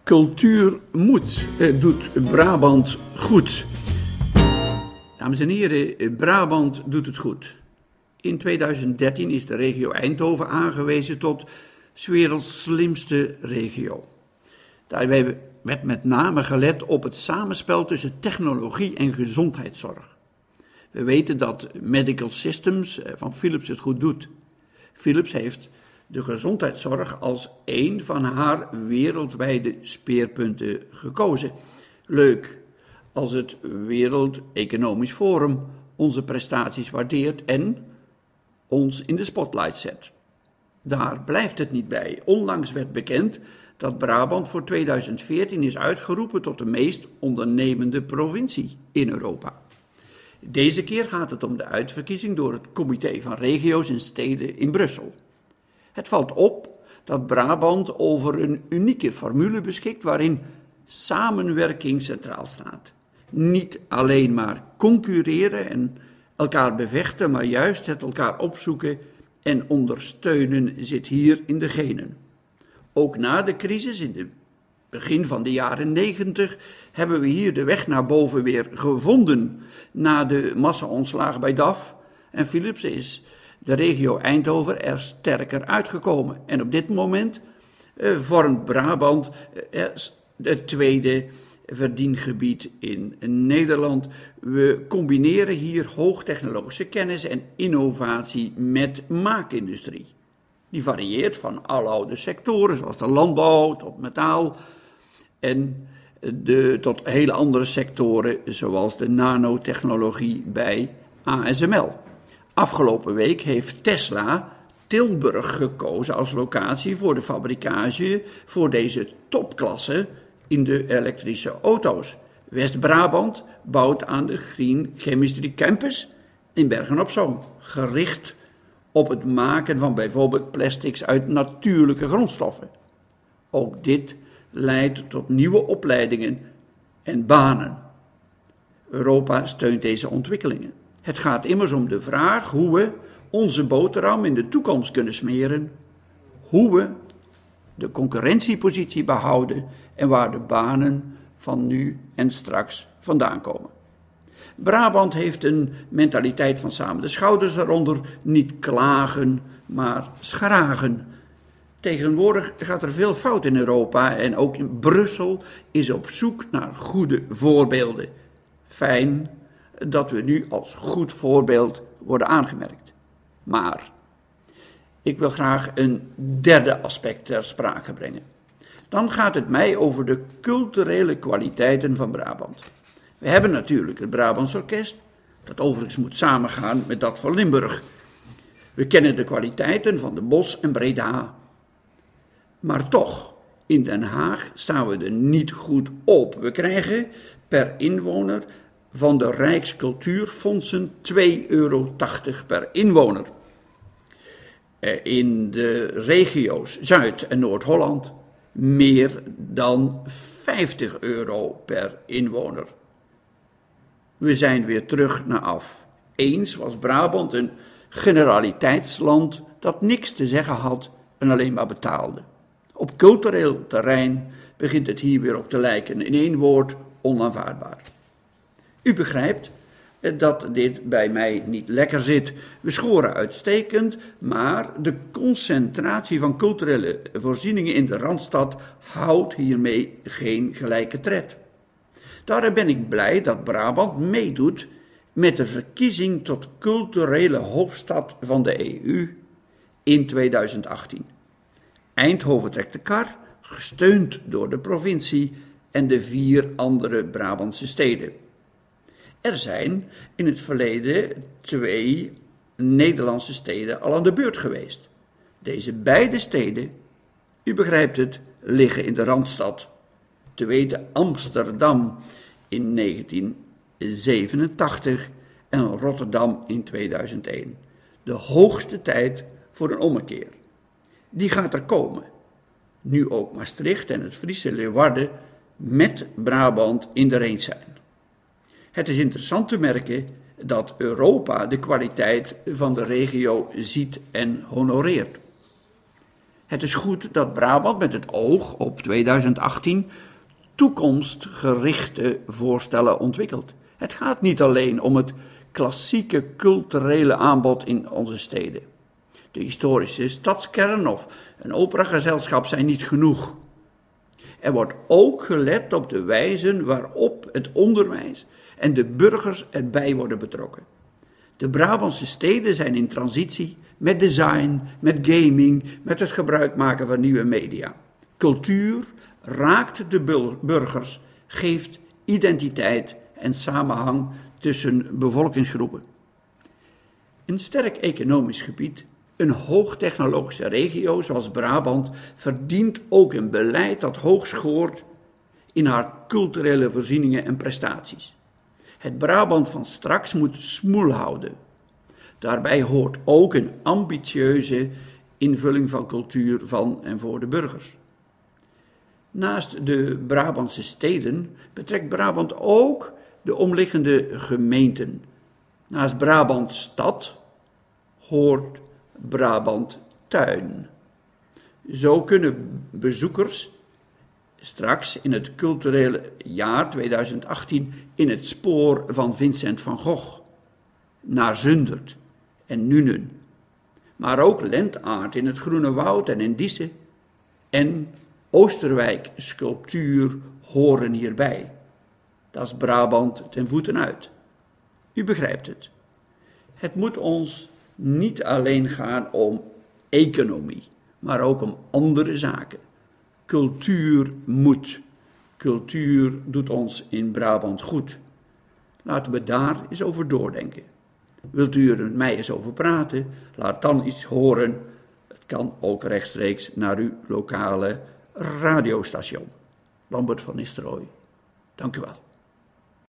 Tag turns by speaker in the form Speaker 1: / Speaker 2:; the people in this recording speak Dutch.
Speaker 1: Cultuur doet Brabant goed. Dames en heren, Brabant doet het goed. In 2013 is de regio Eindhoven aangewezen tot 's werelds slimste regio. Daarbij werd met name gelet op het samenspel tussen technologie en gezondheidszorg. We weten dat Medical Systems van Philips het goed doet. Philips heeft de gezondheidszorg als één van haar wereldwijde speerpunten gekozen. Leuk als het Wereld Economisch Forum onze prestaties waardeert en ons in de spotlight zet. Daar blijft het niet bij. Onlangs werd bekend dat Brabant voor 2014 is uitgeroepen tot de meest ondernemende provincie in Europa. Deze keer gaat het om de uitverkiezing door het Comité van Regio's en Steden in Brussel. Het valt op dat Brabant over een unieke formule beschikt waarin samenwerking centraal staat. Niet alleen maar concurreren en elkaar bevechten, maar juist het elkaar opzoeken en ondersteunen zit hier in de genen. Ook na de crisis in het begin van de jaren 90 hebben we hier de weg naar boven weer gevonden na de massa-ontslagen bij DAF en Philips is de regio Eindhoven er sterker uitgekomen. En op dit moment vormt Brabant het tweede verdiengebied in Nederland. We combineren hier hoogtechnologische kennis en innovatie met maakindustrie. Die varieert van aloude sectoren, zoals de landbouw tot metaal en tot hele andere sectoren, zoals de nanotechnologie bij ASML. Afgelopen week heeft Tesla Tilburg gekozen als locatie voor de fabricage voor deze topklasse in de elektrische auto's. West-Brabant bouwt aan de Green Chemistry Campus in Bergen-op-Zoom, gericht op het maken van bijvoorbeeld plastics uit natuurlijke grondstoffen. Ook dit leidt tot nieuwe opleidingen en banen. Europa steunt deze ontwikkelingen. Het gaat immers om de vraag hoe we onze boterham in de toekomst kunnen smeren, hoe we de concurrentiepositie behouden en waar de banen van nu en straks vandaan komen. Brabant heeft een mentaliteit van samen de schouders eronder, niet klagen, maar schragen. Tegenwoordig gaat er veel fout in Europa en ook in Brussel is op zoek naar goede voorbeelden. Fijn dat we nu als goed voorbeeld worden aangemerkt. Maar ik wil graag een derde aspect ter sprake brengen. Dan gaat het mij over de culturele kwaliteiten van Brabant. We hebben natuurlijk het Brabants Orkest, dat overigens moet samengaan met dat van Limburg. We kennen de kwaliteiten van de Bosch en Breda. Maar toch, in Den Haag staan we er niet goed op. We krijgen per inwoner van de Rijkscultuurfondsen €2,80 per inwoner. In de regio's Zuid- en Noord-Holland meer dan €50 per inwoner. We zijn weer terug naar af. Eens was Brabant een generaliteitsland dat niks te zeggen had en alleen maar betaalde. Op cultureel terrein begint het hier weer op te lijken. In één woord, onaanvaardbaar. U begrijpt dat dit bij mij niet lekker zit. We scoren uitstekend, maar de concentratie van culturele voorzieningen in de Randstad houdt hiermee geen gelijke tred. Daarom ben ik blij dat Brabant meedoet met de verkiezing tot culturele hoofdstad van de EU in 2018. Eindhoven trekt de kar, gesteund door de provincie en de 4 andere Brabantse steden. Er zijn in het verleden 2 Nederlandse steden al aan de beurt geweest. Deze beide steden, u begrijpt het, liggen in de Randstad. Te weten Amsterdam in 1987 en Rotterdam in 2001. De hoogste tijd voor een ommekeer. Die gaat er komen. Nu ook Maastricht en het Friese Leeuwarden met Brabant in de range zijn. Het is interessant te merken dat Europa de kwaliteit van de regio ziet en honoreert. Het is goed dat Brabant met het oog op 2018 toekomstgerichte voorstellen ontwikkelt. Het gaat niet alleen om het klassieke culturele aanbod in onze steden. De historische stadskern of een operagezelschap zijn niet genoeg. Er wordt ook gelet op de wijze waarop het onderwijs en de burgers erbij worden betrokken. De Brabantse steden zijn in transitie met design, met gaming, met het gebruik maken van nieuwe media. Cultuur raakt de burgers, geeft identiteit en samenhang tussen bevolkingsgroepen. Een sterk economisch gebied, een hoogtechnologische regio zoals Brabant, verdient ook een beleid dat hoog scoort in haar culturele voorzieningen en prestaties. Het Brabant van straks moet smoel houden. Daarbij hoort ook een ambitieuze invulling van cultuur van en voor de burgers. Naast de Brabantse steden betrekt Brabant ook de omliggende gemeenten. Naast Brabant stad hoort Brabant tuin. Zo kunnen bezoekers straks in het culturele jaar 2018 in het spoor van Vincent van Gogh naar Zundert en Nuenen, maar ook Lentaart in het Groene Woud en in Diezen en Oosterwijk sculptuur horen hierbij. Dat is Brabant ten voeten uit. U begrijpt het. Het moet ons niet alleen gaan om economie, maar ook om andere zaken. Cultuur moet. Cultuur doet ons in Brabant goed. Laten we daar eens over doordenken. Wilt u er met mij eens over praten? Laat dan iets horen. Het kan ook rechtstreeks naar uw lokale radiostation. Lambert van Nistelrooy. Dank u wel.